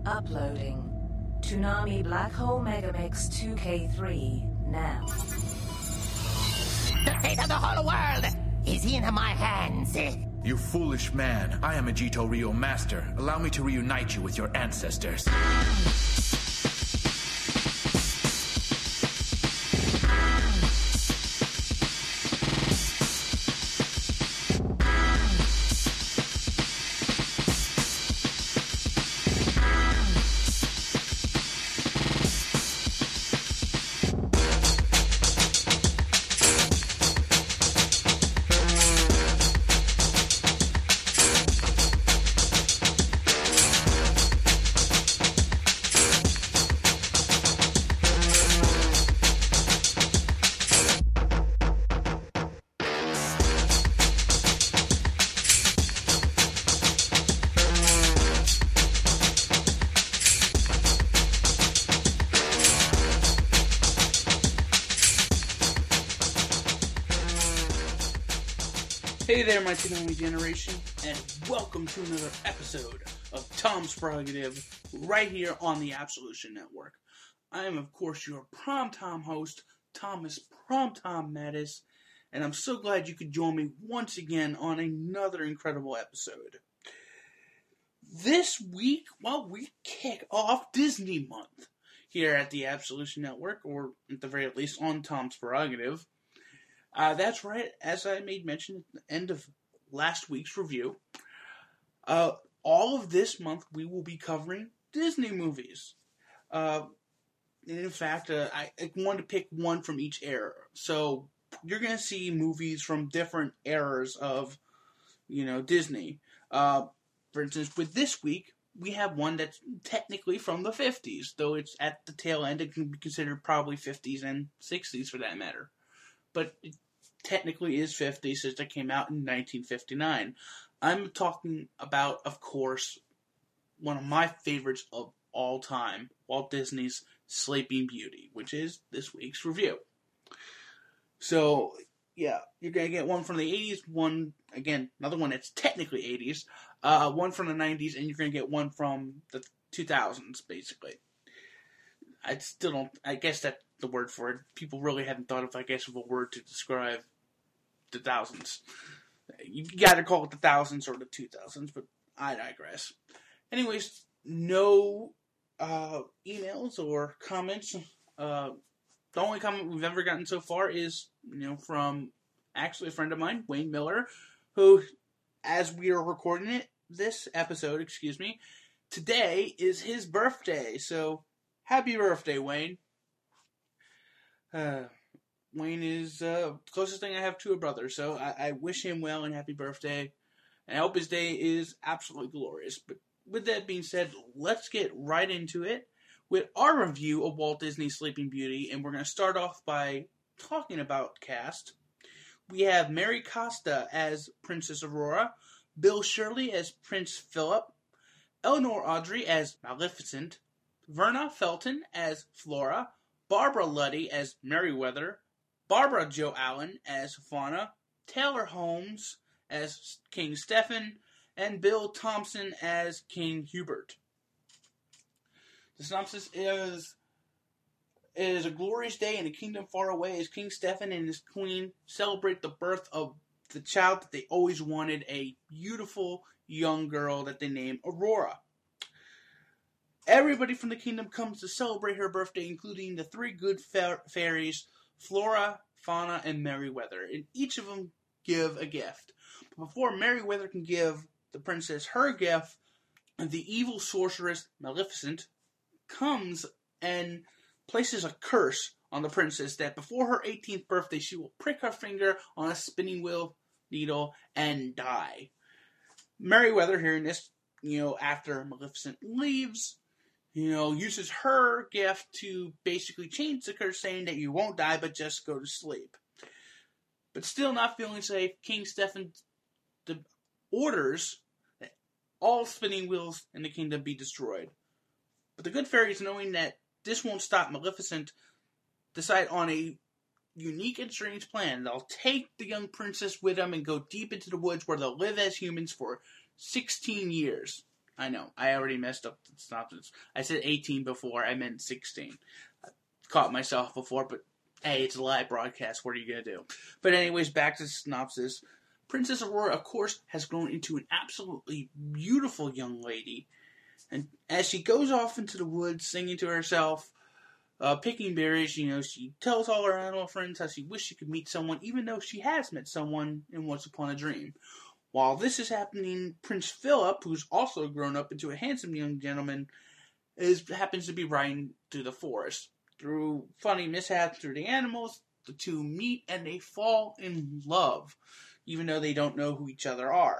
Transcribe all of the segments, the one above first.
Uploading. Toonami Black Hole Megamix 2K3 now. The fate of the whole world is in my hands. You foolish man. I am a Jito Ryo master. Allow me to reunite you with your ancestors. Hey there, my Toonami generation, and welcome to another episode of Tom's Prerogative, right here on the Absolution Network. I am, of course, your Prom Tom host, Thomas Prom Tom Mattis, and I'm so glad you could join me once again on another incredible episode. This week, we kick off Disney Month here at the Absolution Network, or at the very least on Tom's Prerogative. That's right, as I made mention at the end of last week's review, all of this month we will be covering Disney movies. In fact, I wanted to pick one from each era. So you're going to see movies from different eras of, Disney. For instance, with this week, we have one that's technically from the 50s, though it's at the tail end. It can be considered probably 50s and 60s for that matter. But it technically is 50 since it came out in 1959. I'm talking about, of course, one of my favorites of all time, Walt Disney's Sleeping Beauty, which is this week's review. So, yeah, you're going to get one from the 80s, one, again, another one that's technically 80s, one from the 90s, and you're going to get one from the 2000s, basically. I guess that's the word for it. People really hadn't thought of a word to describe the thousands. You gotta call it the thousands or the 2000s, but I digress. Anyways, no emails or comments. The only comment we've ever gotten so far is, from actually a friend of mine, Wayne Miller, who, as we are recording this episode, today is his birthday. So, happy birthday, Wayne. Wayne is the closest thing I have to a brother, so I wish him well and happy birthday. And I hope his day is absolutely glorious. But with that being said, let's get right into it with our review of Walt Disney's Sleeping Beauty. And we're going to start off by talking about cast. We have Mary Costa as Princess Aurora, Bill Shirley as Prince Philip, Eleanor Audrey as Maleficent, Verna Felton as Flora, Barbara Luddy as Merryweather, Barbara Jo Allen as Fauna, Taylor Holmes as King Stephen, and Bill Thompson as King Hubert. The synopsis is: it is a glorious day in a kingdom far away as King Stephen and his queen celebrate the birth of the child that they always wanted, a beautiful young girl that they name Aurora. Everybody from the kingdom comes to celebrate her birthday, including the three good fairies, Flora, Fauna, and Merryweather, and each of them give a gift. But before Merryweather can give the princess her gift, the evil sorceress Maleficent comes and places a curse on the princess that before her 18th birthday she will prick her finger on a spinning wheel needle and die. Merryweather, hearing this, after Maleficent leaves, uses her gift to basically change the curse, saying that you won't die, but just go to sleep. But still not feeling safe, King Stephen orders that all spinning wheels in the kingdom be destroyed. But the good fairies, knowing that this won't stop Maleficent, decide on a unique and strange plan. They'll take the young princess with them and go deep into the woods where they'll live as humans for 16 years. I know. I already messed up the synopsis. I said 18 before. I meant 16. I caught myself before, but hey, it's a live broadcast. What are you going to do? But anyways, back to the synopsis. Princess Aurora, of course, has grown into an absolutely beautiful young lady. And as she goes off into the woods singing to herself, picking berries, she tells all her animal friends how she wished she could meet someone, even though she has met someone in Once Upon a Dream. While this is happening, Prince Philip, who's also grown up into a handsome young gentleman, happens to be riding through the forest. Through funny mishaps through the animals, the two meet and they fall in love, even though they don't know who each other are.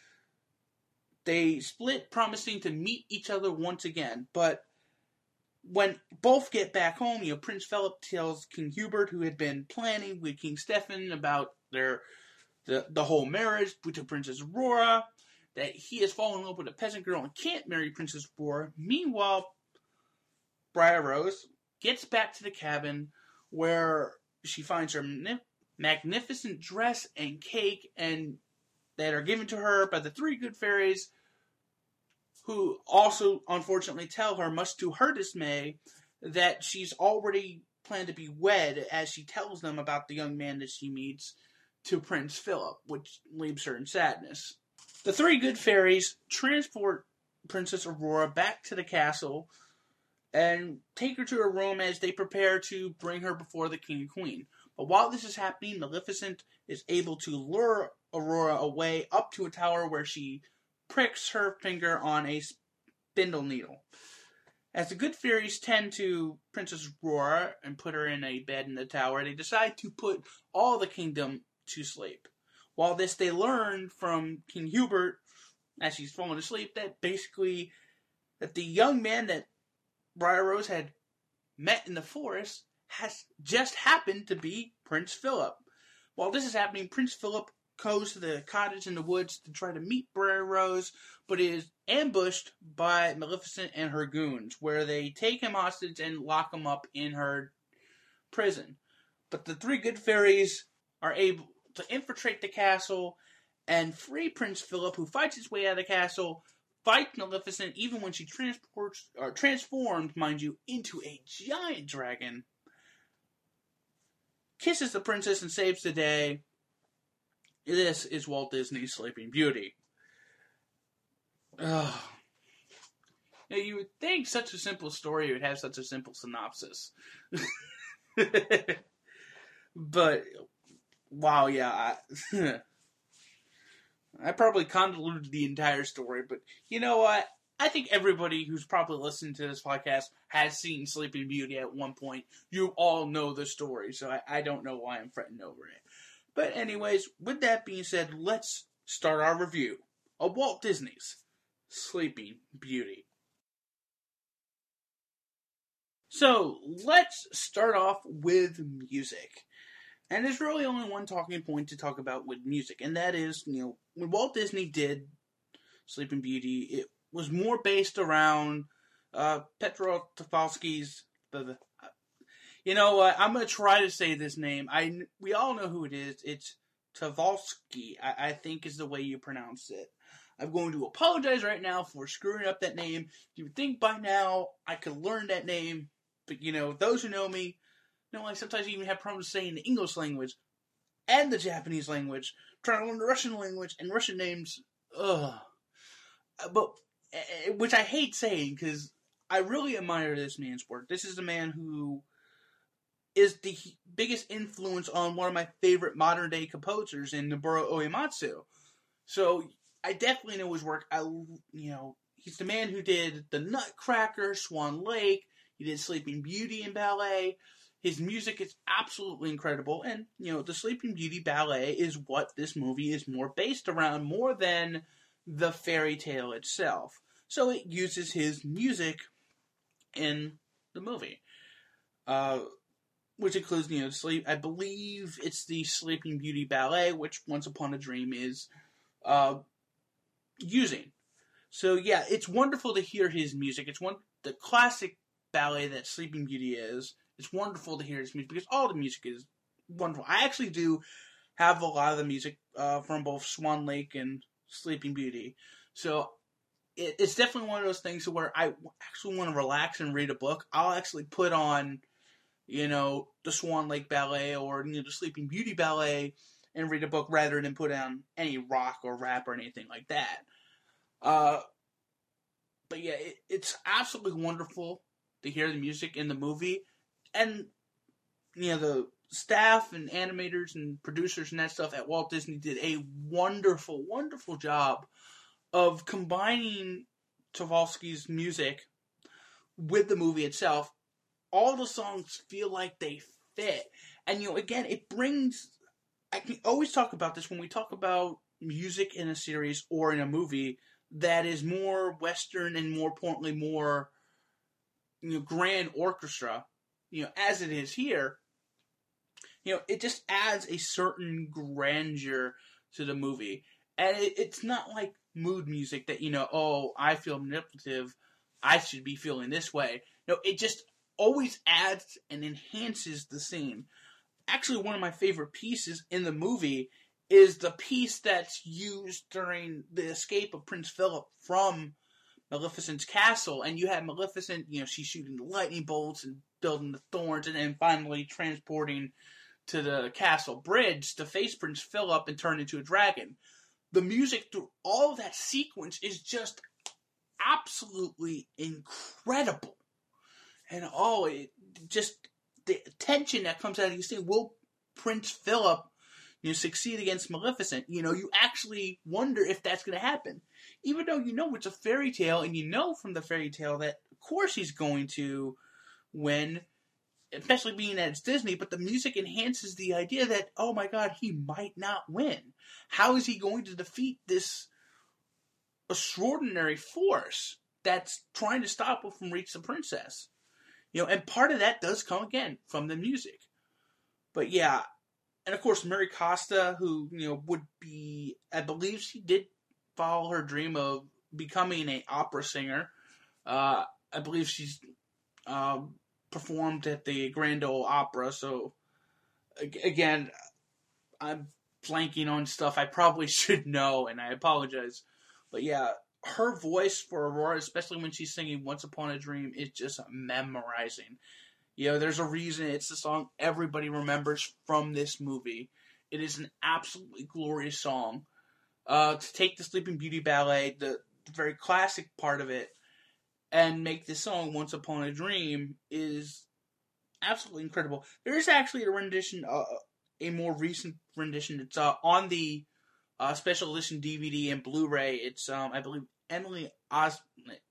They split, promising to meet each other once again, but when both get back home, Prince Philip tells King Hubert, who had been planning with King Stefan about the whole marriage to Princess Aurora, that he has fallen in love with a peasant girl and can't marry Princess Aurora. Meanwhile, Briar Rose gets back to the cabin where she finds her magnificent dress and cake and that are given to her by the three good fairies, who also unfortunately tell her, much to her dismay, that she's already planned to be wed, as she tells them about the young man that she meets to Prince Philip, which leaves her in sadness. The three good fairies transport Princess Aurora back to the castle and take her to her room as they prepare to bring her before the king and queen. But while this is happening, Maleficent is able to lure Aurora away up to a tower where she pricks her finger on a spindle needle. As the good fairies tend to Princess Aurora and put her in a bed in the tower, they decide to put all the kingdom to sleep. While this, they learn from King Hubert, as she's fallen asleep, that the young man that Briar Rose had met in the forest has just happened to be Prince Philip. While this is happening, Prince Philip goes to the cottage in the woods to try to meet Briar Rose, but is ambushed by Maleficent and her goons, where they take him hostage and lock him up in her prison. But the three good fairies are able to infiltrate the castle and free Prince Philip, who fights his way out of the castle, fights Maleficent, even when she transformed, mind you, into a giant dragon, kisses the princess and saves the day. This is Walt Disney's Sleeping Beauty. Now, you would think such a simple story would have such a simple synopsis. But, wow, yeah. I probably convoluted the entire story, but you know what? I think everybody who's probably listening to this podcast has seen Sleeping Beauty at one point. You all know the story, so I don't know why I'm fretting over it. But anyways, with that being said, let's start our review of Walt Disney's Sleeping Beauty. So, let's start off with music. And there's really only one talking point to talk about with music, and that is, when Walt Disney did Sleeping Beauty, it was more based around Petro Tchaikovsky's. You know what? I'm going to try to say this name. We all know who it is. It's Tchaikovsky, I think is the way you pronounce it. I'm going to apologize right now for screwing up that name. You would think by now I could learn that name, but those who know me, I sometimes even have problems saying the English language and the Japanese language, trying to learn the Russian language and Russian names. But, which I hate saying, because I really admire this man's work. This is a man who is the biggest influence on one of my favorite modern day composers in Nobuo Uematsu. So, I definitely know his work. He's the man who did The Nutcracker, Swan Lake, he did Sleeping Beauty in ballet. His music is absolutely incredible, and, the Sleeping Beauty ballet is what this movie is more based around, more than the fairy tale itself. So it uses his music in the movie, which includes, I believe it's the Sleeping Beauty ballet, which Once Upon a Dream is using. So yeah, it's wonderful to hear his music. It's the classic ballet that Sleeping Beauty is. It's wonderful to hear his music because all the music is wonderful. I actually do have a lot of the music from both Swan Lake and Sleeping Beauty. So it's definitely one of those things where I actually want to relax and read a book. I'll actually put on, the Swan Lake Ballet or, the Sleeping Beauty Ballet and read a book rather than put on any rock or rap or anything like that. But yeah, it's absolutely wonderful to hear the music in the movie. And, the staff and animators and producers and that stuff at Walt Disney did a wonderful, wonderful job of combining Tobolsky's music with the movie itself. All the songs feel like they fit. And, again, it brings... I can always talk about this when we talk about music in a series or in a movie that is more Western and more importantly more, grand orchestra, as it is here. It just adds a certain grandeur to the movie. And it's not like mood music that, I feel manipulative, I should be feeling this way. No, it just always adds and enhances the scene. Actually, one of my favorite pieces in the movie is the piece that's used during the escape of Prince Philip from Maleficent's castle. And you have Maleficent, she's shooting the lightning bolts and building the thorns and then finally transporting to the castle bridge to face Prince Philip and turn into a dragon. The music through all of that sequence is just absolutely incredible. And the tension that comes out of you saying, will Prince Philip, succeed against Maleficent? You actually wonder if that's going to happen. Even though it's a fairy tale, and from the fairy tale that, of course, he's going to win, especially being that it's Disney, but the music enhances the idea that, oh my God, he might not win. How is he going to defeat this extraordinary force that's trying to stop him from reaching the princess? And part of that does come, again, from the music. But yeah, and of course, Mary Costa, who, would be, I believe she did follow her dream of becoming an opera singer. I believe she's performed at the Grand Ole Opera, so, again, I'm blanking on stuff I probably should know, and I apologize. But yeah, her voice for Aurora, especially when she's singing Once Upon a Dream, is just memorizing. There's a reason it's the song everybody remembers from this movie. It is an absolutely glorious song. To take the Sleeping Beauty Ballet, the very classic part of it, and make this song Once Upon a Dream is absolutely incredible. There is actually a rendition, a more recent rendition. It's on the special edition DVD and Blu-ray. It's, I believe, Emily Osment.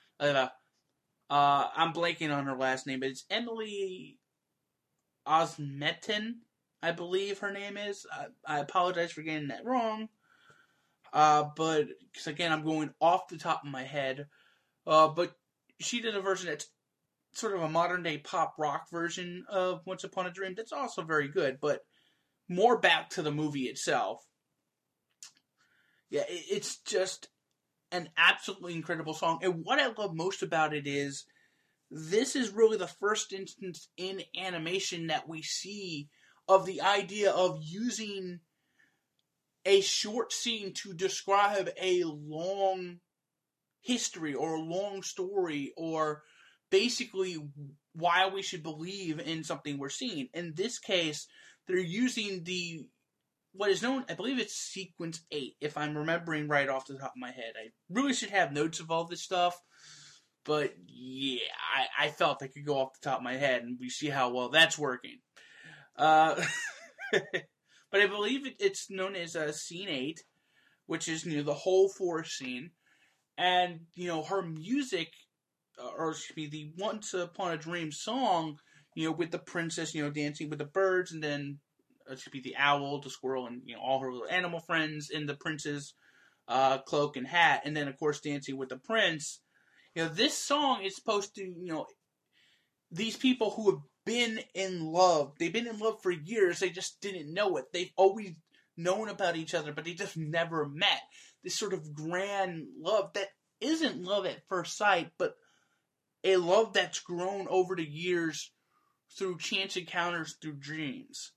I'm blanking on her last name, but it's Emily Osmeton, I believe her name is. I apologize for getting that wrong. But, because again, I'm going off the top of my head. But she did a version that's sort of a modern-day pop rock version of Once Upon a Dream that's also very good, but more back to the movie itself. Yeah, it's just an absolutely incredible song. And what I love most about it is this is really the first instance in animation that we see of the idea of using a short scene to describe a long history or a long story or basically why we should believe in something we're seeing. In this case, they're using what is known, I believe it's sequence 8, if I'm remembering right off the top of my head. I really should have notes of all this stuff, but yeah, I felt I could go off the top of my head, and we see how well that's working. But I believe it's known as Scene 8, which is the whole forest scene, and her music, or excuse me, the Once Upon a Dream song, with the princess, dancing with the birds, and then it should be the owl, the squirrel, and all her little animal friends in the prince's cloak and hat, and then of course dancing with the prince. This song is supposed to, these people who have been in love, they've been in love for years, they just didn't know it. They've always known about each other, but they just never met. This sort of grand love that isn't love at first sight, but a love that's grown over the years through chance encounters, through dreams.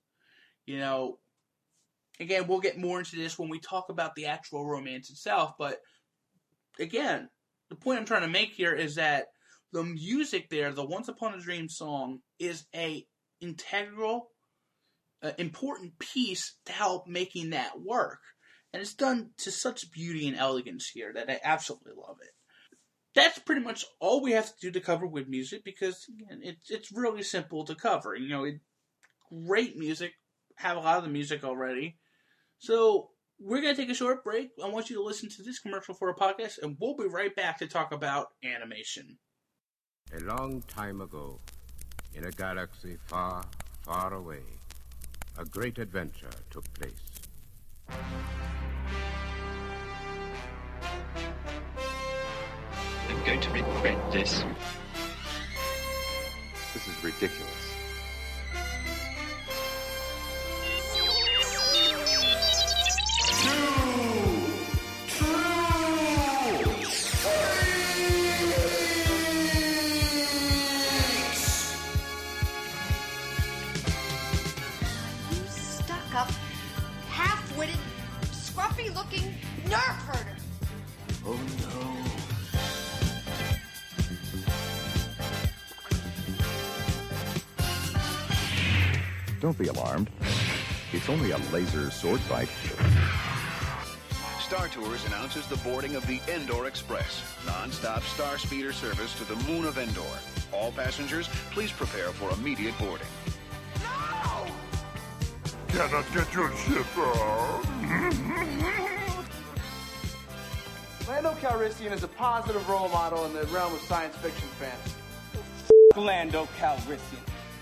Again, we'll get more into this when we talk about the actual romance itself, but again, the point I'm trying to make here is that the music there, the Once Upon a Dream song, is a integral, important piece to help making that work. And it's done to such beauty and elegance here that I absolutely love it. That's pretty much all we have to do to cover with music, because again, it's really simple to cover. You know, great music, have a lot of the music already. So we're going to take a short break. I want you to listen to this commercial for a podcast, and we'll be right back to talk about animation. A long time ago, in a galaxy far, far away, a great adventure took place. I'm going to regret this. This is ridiculous. You stuck-up, half-witted, scruffy-looking nerf herder. Oh no. Don't be alarmed. It's only a laser sword fight. Star Tours announces the boarding of the Endor Express, non-stop star speeder service to the moon of Endor. All passengers, please prepare for immediate boarding. No! Cannot get your ship out. Lando Calrissian is a positive role model in the realm of science fiction fantasy. Lando Calrissian.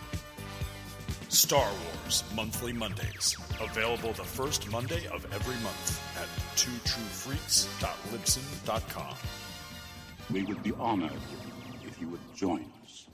Star Wars Monthly Mondays. Available the first Monday of every month at twotruefreaks.libsyn.com. We would be honored if you would join us.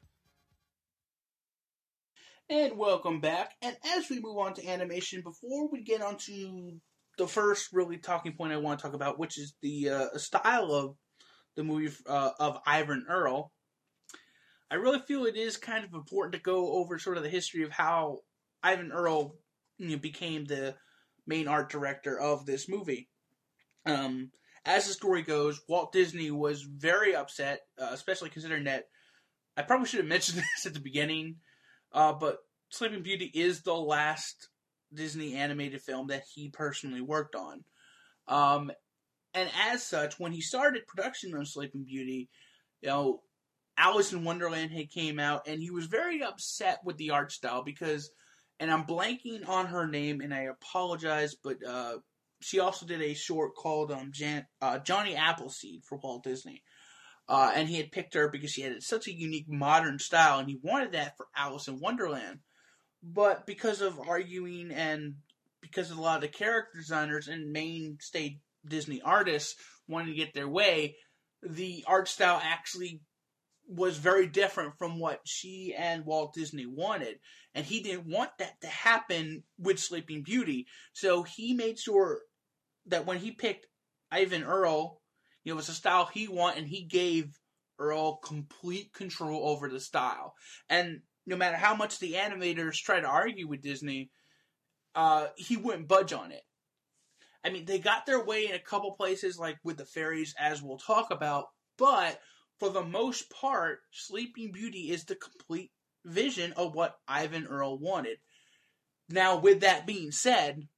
And welcome back. And as we move on to animation, before we get onto the first really talking point I want to talk about, which is the style of the movie of Ivan Earl, I really feel it is kind of important to go over sort of the history of how Ivan Earl became the main art director of this movie. As the story goes, Walt Disney was very upset, especially considering that I probably should have mentioned this at the beginning, but Sleeping Beauty is the last Disney animated film that he personally worked on. And as such, when he started production on Sleeping Beauty, Alice in Wonderland had came out, and he was very upset with the art style because, and I'm blanking on her name, and I apologize, but she also did a short called Johnny Appleseed for Walt Disney. And he had picked her because she had such a unique modern style, and he wanted that for Alice in Wonderland. But because of arguing and because of a lot of the character designers and mainstay Disney artists wanting to get their way, the art style actually was very different from what she and Walt Disney wanted. And he didn't want that to happen with Sleeping Beauty. So he made sure that when he picked Ivan Earl, it was a style he wanted, and he gave Earl complete control over the style. And no matter how much the animators try to argue with Disney, he wouldn't budge on it. I mean, they got their way in a couple places, like with the fairies, as we'll talk about, but for the most part, Sleeping Beauty is the complete vision of what Ivan Earl wanted. Now, with that being said,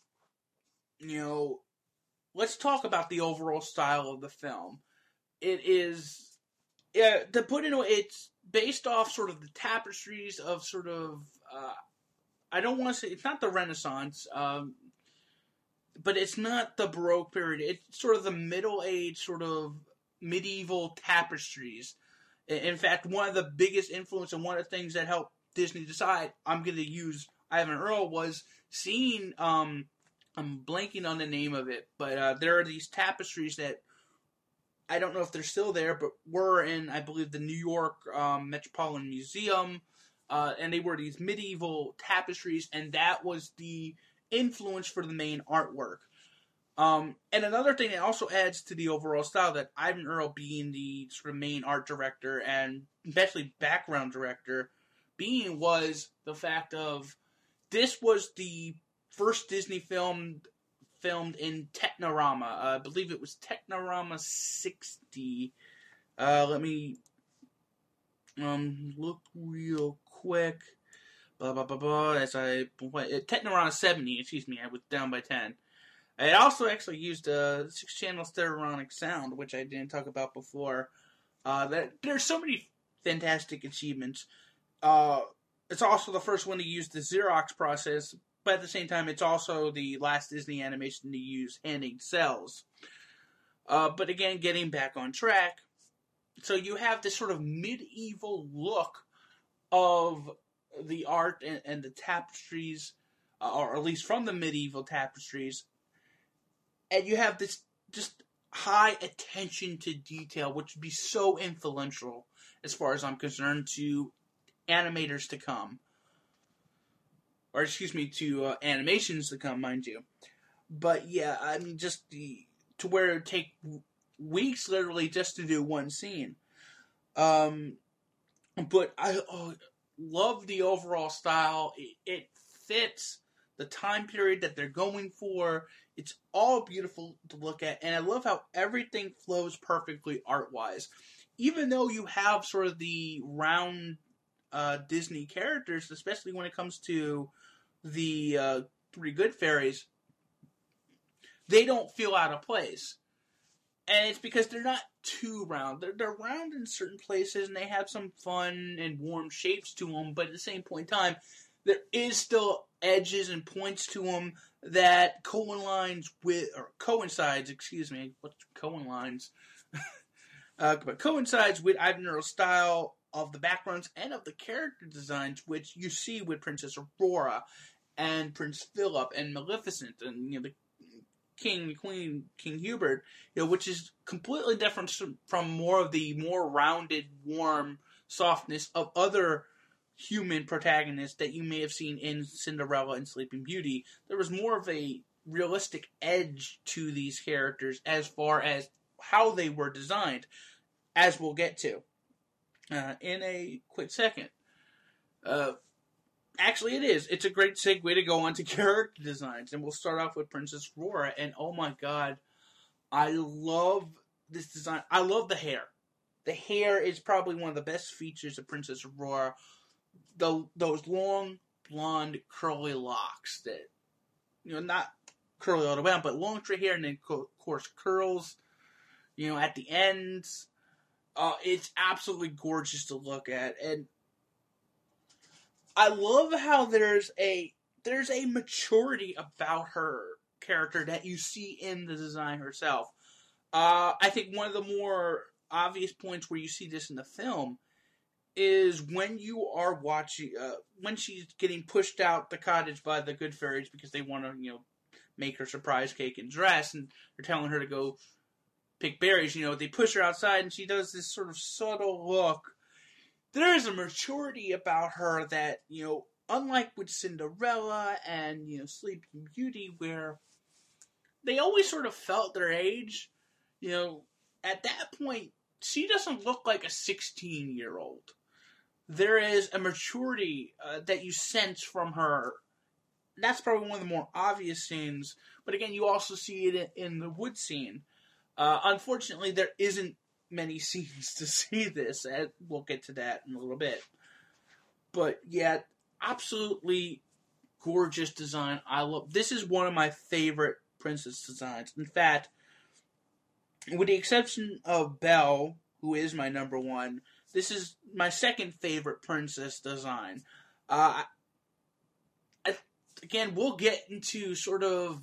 let's talk about the overall style of the film. It is, to put it, it's based off sort of the tapestries of sort of, I don't want to say, it's not the Renaissance, but it's not the Baroque period. It's sort of the Middle Age, sort of medieval tapestries. In fact, one of the biggest influence and one of the things that helped Disney decide I'm going to use Ivan Earl was seeing, I'm blanking on the name of it, but there are these tapestries that I don't know if they're still there, but were in, I believe, the New York Metropolitan Museum, and they were these medieval tapestries, and that was the influence for the main artwork. And another thing that also adds to the overall style, that Ivan Earl being the sort of main art director and especially background director was the fact of this was the first Disney film filmed in Technorama. I believe it was Technorama 60. Let me look real quick. Blah, blah, blah, blah. Technorama 70, excuse me. I was down by 10. It also actually used a 6-channel stereophonic sound, which I didn't talk about before. There's so many fantastic achievements. It's also the first one to use the Xerox process, but at the same time, it's also the last Disney animation to use handing cells. But again, getting back on track, so you have this sort of medieval look of the art and the tapestries, or at least from the medieval tapestries, and you have this just high attention to detail, which would be so influential, as far as I'm concerned, to animators to come. Or, excuse me, to animations to come, mind you. But, yeah, I mean, just to where it would take weeks, literally, just to do one scene. But I love the overall style. It fits the time period that they're going for. It's all beautiful to look at, and I love how everything flows perfectly art-wise. Even though you have sort of the round Disney characters, especially when it comes to the Three Good Fairies, they don't feel out of place. And it's because they're not too round. They're round in certain places, and they have some fun and warm shapes to them, but at the same point in time, there is still edges and points to them that coincides with Ivan Earl's style of the backgrounds and of the character designs, which you see with Princess Aurora and Prince Philip and Maleficent and the King, Queen, King Hubert, which is completely different from more of the more rounded, warm softness of other human protagonists that you may have seen in Cinderella and Sleeping Beauty. There was more of a realistic edge to these characters as far as how they were designed, as we'll get to in a quick second. Actually, it is. It's a great segue to go on to character designs, and we'll start off with Princess Aurora, and oh my god, I love this design. I love the hair. The hair is probably one of the best features of Princess Aurora. Those long, blonde, curly locks that, not curly all the way down, but long straight hair, and then, of course, curls, at the ends. It's absolutely gorgeous to look at, and I love how there's a maturity about her character that you see in the design herself. I think one of the more obvious points where you see this in the film is when you are watching, when she's getting pushed out the cottage by the Good Fairies because they want to, make her surprise cake and dress, and they're telling her to go pick berries. They push her outside, and she does this sort of subtle look. There is a maturity about her that, unlike with Cinderella and, Sleeping Beauty, where they always sort of felt their age, at that point, she doesn't look like a 16-year-old. There is a maturity that you sense from her. That's probably one of the more obvious scenes, but again, you also see it in the wood scene. Unfortunately, there isn't many scenes to see this, and we'll get to that in a little bit. But yeah, absolutely gorgeous design. This is one of my favorite princess designs. In fact, with the exception of Belle, who is my number one, this is my second favorite princess design. Again, we'll get into sort of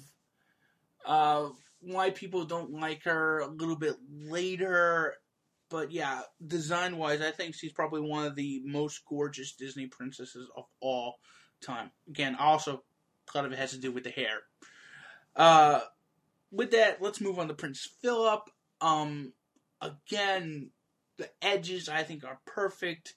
why people don't like her a little bit later. But yeah, design-wise, I think she's probably one of the most gorgeous Disney princesses of all time. Again, also, a lot of it has to do with the hair. With that, let's move on to Prince Philip. Again, the edges, I think, are perfect.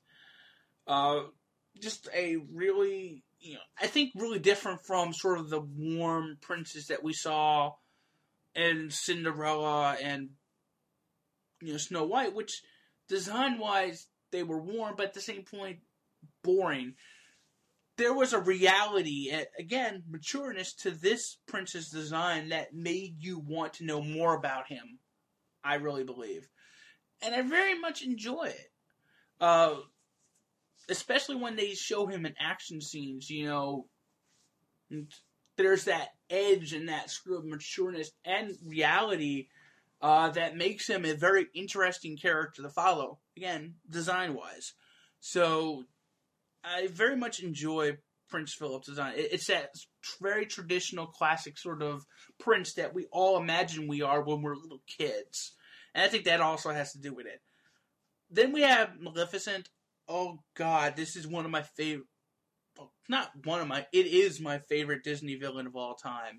Just a really, I think really different from sort of the warm princess that we saw in Cinderella and, Snow White, which design-wise, they were warm, but at the same point, boring. there was a reality, again, matureness to this prince's design that made you want to know more about him, I really believe. And I very much enjoy it. Especially when they show him in action scenes, you know, there's that edge and that sort of matureness and reality that makes him a very interesting character to follow, again, design-wise. So I very much enjoy Prince Philip's design. It's that very traditional, classic sort of prince that we all imagine we are when we're little kids. And I think that also has to do with it. Then we have Maleficent. Oh, God, this is one of my favorite... Not one of my... It is my favorite Disney villain of all time.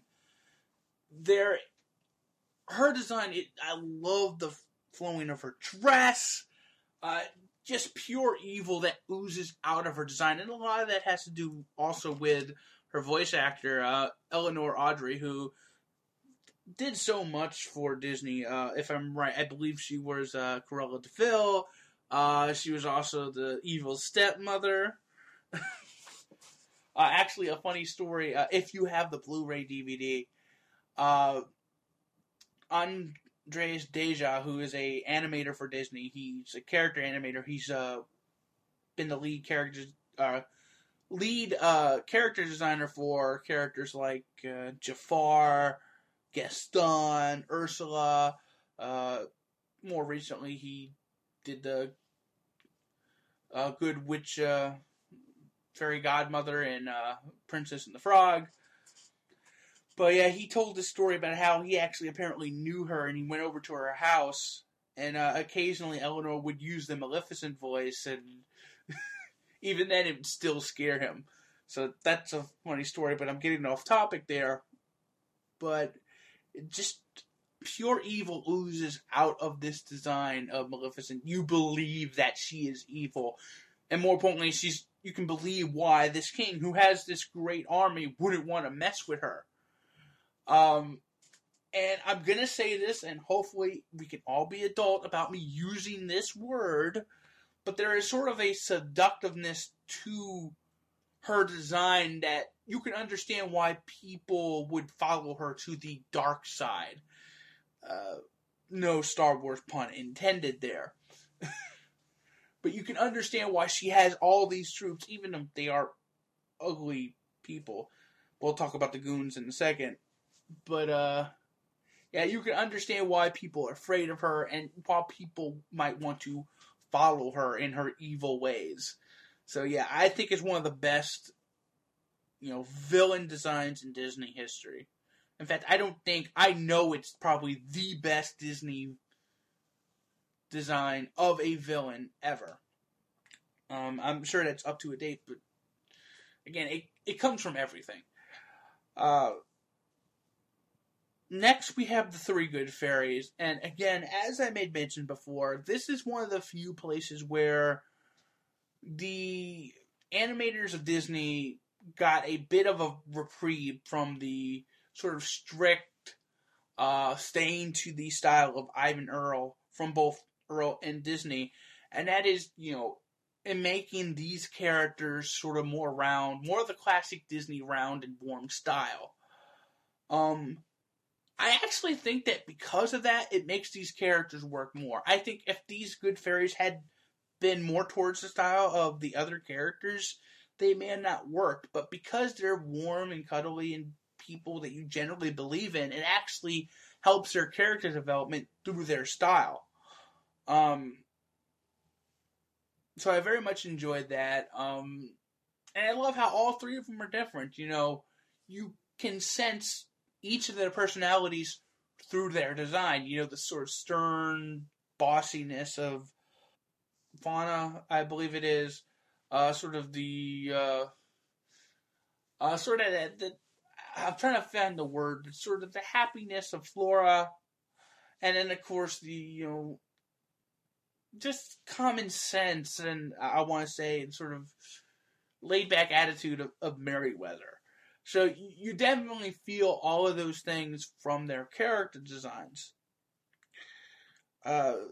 Her design, I love the flowing of her dress. Just pure evil that oozes out of her design. And a lot of that has to do also with her voice actor, Eleanor Audrey, who did so much for Disney. If I'm right, I believe she was Cruella de Vil. She was also the evil stepmother. Actually, a funny story. If you have the Blu-ray DVD, Andres Deja, who is a animator for Disney, he's a character animator. He's been the lead character designer for characters like Jafar, Gaston, Ursula. More recently, he did the Good Witch, Fairy Godmother in Princess and the Frog. But yeah, he told this story about how he actually apparently knew her and he went over to her house and occasionally Eleanor would use the Maleficent voice and even then it would still scare him. So that's a funny story, but I'm getting off topic there. But just pure evil oozes out of this design of Maleficent. You believe that she is evil. And more importantly, you can believe why this king, who has this great army, wouldn't want to mess with her. And I'm going to say this, and hopefully we can all be adult about me using this word, but there is sort of a seductiveness to her design that you can understand why people would follow her to the dark side. No Star Wars pun intended there. But you can understand why she has all these troops, even if they are ugly people. We'll talk about the goons in a second. But, yeah, you can understand why people are afraid of her and why people might want to follow her in her evil ways. So, yeah, I think it's one of the best, villain designs in Disney history. In fact, I know it's probably the best Disney design of a villain ever. I'm sure that's up to a date, but again, it comes from everything. Next, we have the Three Good Fairies, and again, as I made mention before, this is one of the few places where the animators of Disney got a bit of a reprieve from the sort of strict staying to the style of Ivan Earl from both Earl and Disney, and that is, in making these characters sort of more of the classic Disney round and warm style. I actually think that because of that, it makes these characters work more. I think if these good fairies had been more towards the style of the other characters, they may have not worked. But because they're warm and cuddly and people that you generally believe in, it actually helps their character development through their style. So I very much enjoyed that. And I love how all three of them are different. You can sense each of their personalities through their design. The sort of stern bossiness of Fauna, I believe it is. Sort of the I'm trying to find the word. Sort of the happiness of Flora, and then of course the just common sense and I want to say sort of laid back attitude of Merryweather. So you definitely feel all of those things from their character designs. Now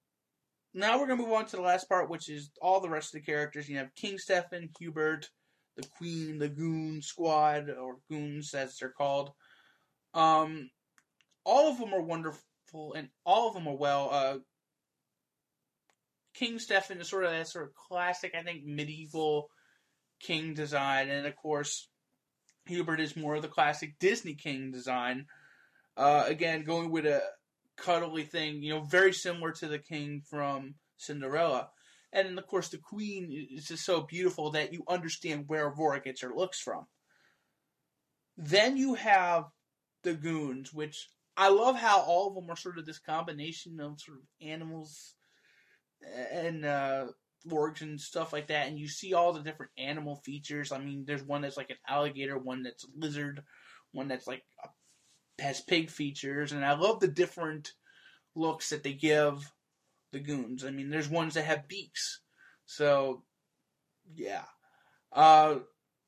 we're going to move on to the last part, which is all the rest of the characters. You have King Stefan, Hubert, Queen, the Goon Squad, or Goons as they're called. All of them are wonderful, and all of them are well. King Stefan is sort of that sort of classic, I think, medieval king design, and of course, Hubert is more of the classic Disney king design. Again, going with a cuddly thing, very similar to the king from Cinderella. And then, of course, the Queen is just so beautiful that you understand where Aurora gets her looks from. Then you have the Goons, which I love how all of them are sort of this combination of sort of animals and orgs and stuff like that. And you see all the different animal features. I mean, there's one that's like an alligator, one that's a lizard, one that's like has pig features. And I love the different looks that they give the Goons. I mean, there's ones that have beaks. So, yeah. But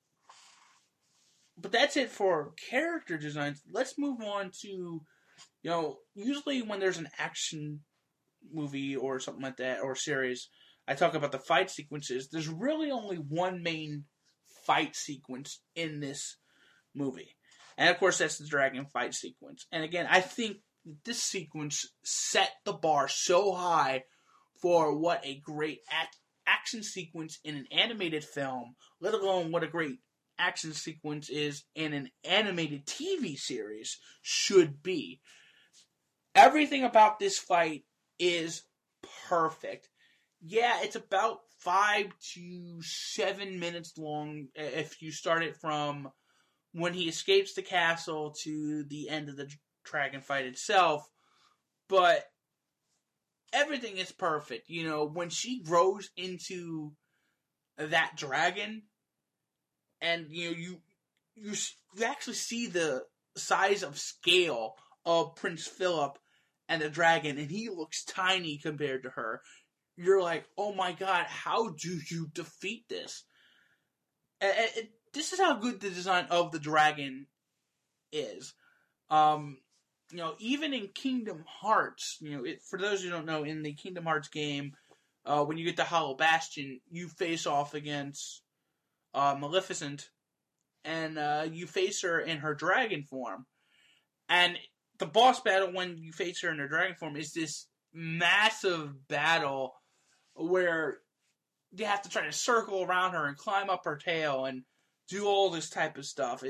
that's it for character designs. Let's move on to, usually when there's an action movie or something like that, or series, I talk about the fight sequences. There's really only one main fight sequence in this movie. And, of course, that's the dragon fight sequence. And, again, I think this sequence set the bar so high for what a great action sequence in an animated film, let alone what a great action sequence is in an animated TV series, should be. Everything about this fight is perfect. Yeah, it's about 5 to 7 minutes long if you start it from when he escapes the castle to the end of the dragon fight itself, but everything is perfect. When she grows into that dragon, and you actually see the size of scale of Prince Philip and the dragon, and he looks tiny compared to her. You're like, oh my god, how do you defeat this? This is how good the design of the dragon is. Even in Kingdom Hearts, for those who don't know, in the Kingdom Hearts game, when you get to Hollow Bastion, you face off against Maleficent, and you face her in her dragon form. And the boss battle, when you face her in her dragon form, is this massive battle where you have to try to circle around her and climb up her tail and do all this type of stuff.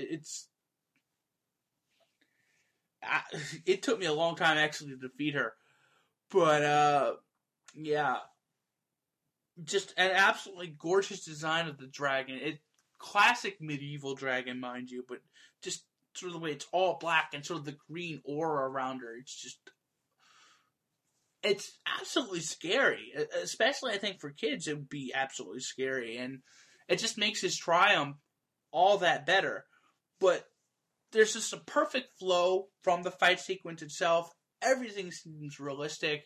It took me a long time actually to defeat her. But, yeah. Just an absolutely gorgeous design of the dragon. Classic medieval dragon, mind you, but just sort of the way it's all black and sort of the green aura around her. It's absolutely scary. Especially, I think, for kids, it would be absolutely scary. And it just makes his triumph all that better. But there's just a perfect flow from the fight sequence itself. Everything seems realistic.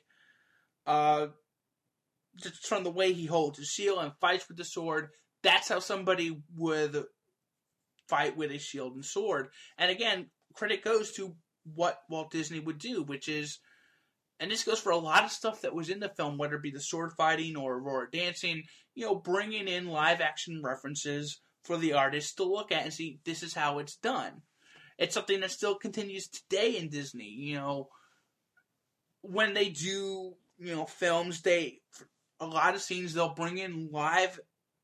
Just from the way he holds his shield and fights with the sword, that's how somebody would fight with a shield and sword. And again, credit goes to what Walt Disney would do, which is, and this goes for a lot of stuff that was in the film, whether it be the sword fighting or Aurora dancing, bringing in live action references for the artist to look at and see, this is how it's done. It's something that still continues today in Disney. When they do, films, a lot of scenes they'll bring in live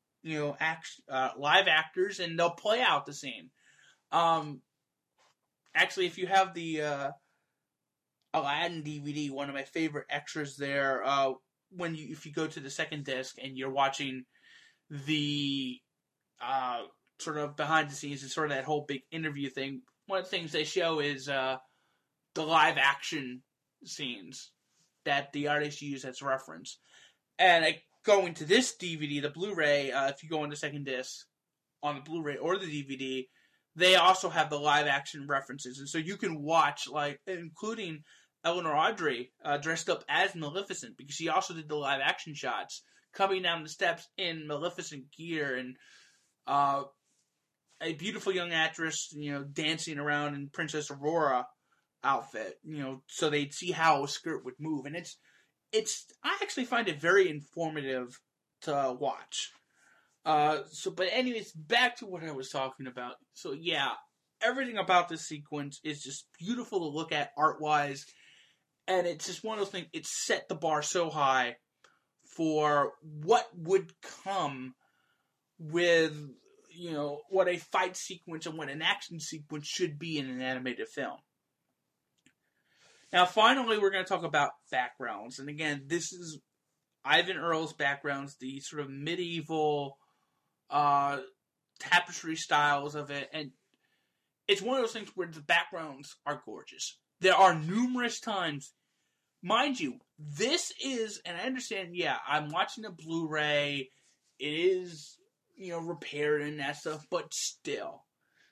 actors and they'll play out the scene. Actually, if you have the Aladdin DVD, one of my favorite extras there, if you go to the second disc and you're watching the sort of behind the scenes and sort of that whole big interview thing, one of the things they show is the live action scenes that the artist used as reference. And going to this DVD, the Blu-ray, if you go on the second disc on the Blu-ray or the DVD, they also have the live action references. And so you can watch, including Eleanor Audrey dressed up as Maleficent, because she also did the live action shots, coming down the steps in Maleficent gear, and a beautiful young actress, dancing around in Princess Aurora outfit, so they'd see how a skirt would move. And I actually find it very informative to watch. But anyways, back to what I was talking about. So yeah, everything about this sequence is just beautiful to look at art-wise, and it's just one of those things, it set the bar so high for what would come with, you know, what a fight sequence and what an action sequence should be in an animated film. Now, finally, we're going to talk about backgrounds. And again, this is Ivan Earle's backgrounds, the sort of medieval tapestry styles of it. And it's one of those things where the backgrounds are gorgeous. There are numerous times, mind you, this is, and I understand, yeah, I'm watching a Blu-ray, it is, you know, repaired and that stuff, but still,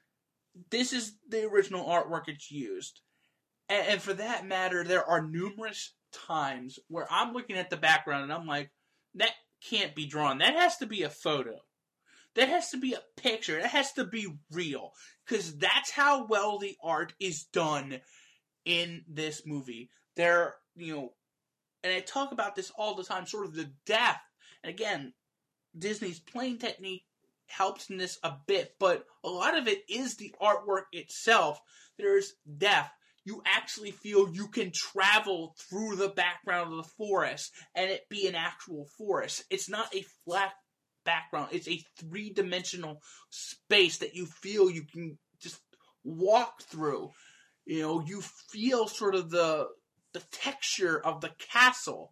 this is the original artwork it's used. And for that matter, there are numerous times where I'm looking at the background and I'm like, that can't be drawn. That has to be a photo. That has to be a picture. That has to be real. Because that's how well the art is done in this movie. There, you know, and I talk about this all the time, sort of the depth. And again, Disney's playing technique helps in this a bit, but a lot of it is the artwork itself. There's depth. You actually feel you can travel through the background of the forest and it be an actual forest. It's not a flat background. It's a three-dimensional space that you feel you can just walk through. You know, you feel sort of the texture of the castle,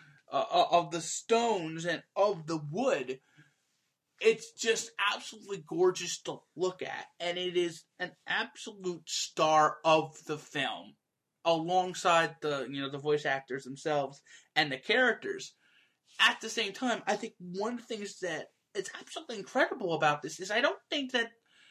of the stones and of the wood. It's just absolutely gorgeous to look at, and it is an absolute star of the film, alongside the voice actors themselves and the characters. At the same time, I think one of the things that is absolutely incredible about this is I don't think that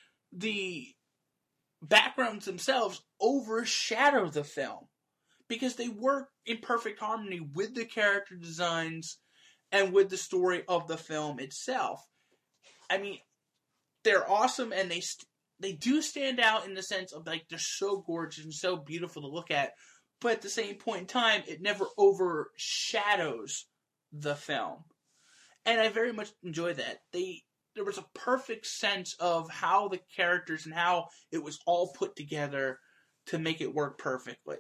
the backgrounds themselves overshadow the film, because they work in perfect harmony with the character designs and with the story of the film itself. I mean, they're awesome, and they do stand out in the sense of, like, they're so gorgeous and so beautiful to look at, but at the same point in time, it never overshadows the film. And I very much enjoy that. There was a perfect sense of how the characters and how it was all put together to make it work perfectly.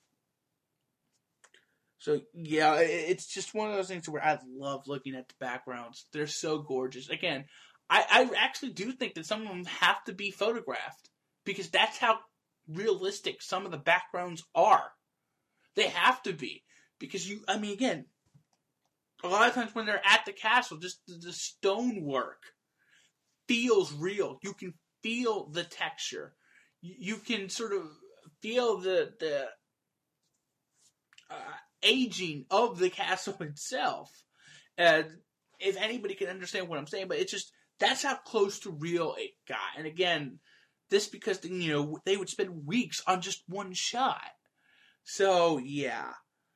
So, yeah, it's just one of those things where I love looking at the backgrounds. They're so gorgeous. Again, I actually do think that some of them have to be photographed, because that's how realistic some of the backgrounds are. They have to be. Because again, a lot of times when they're at the castle, just the stonework feels real. You can feel the texture. You can sort of feel the aging of the castle itself. And if anybody can understand what I'm saying, but it's just, that's how close to real it got. And again, this because, they would spend weeks on just one shot. So, yeah.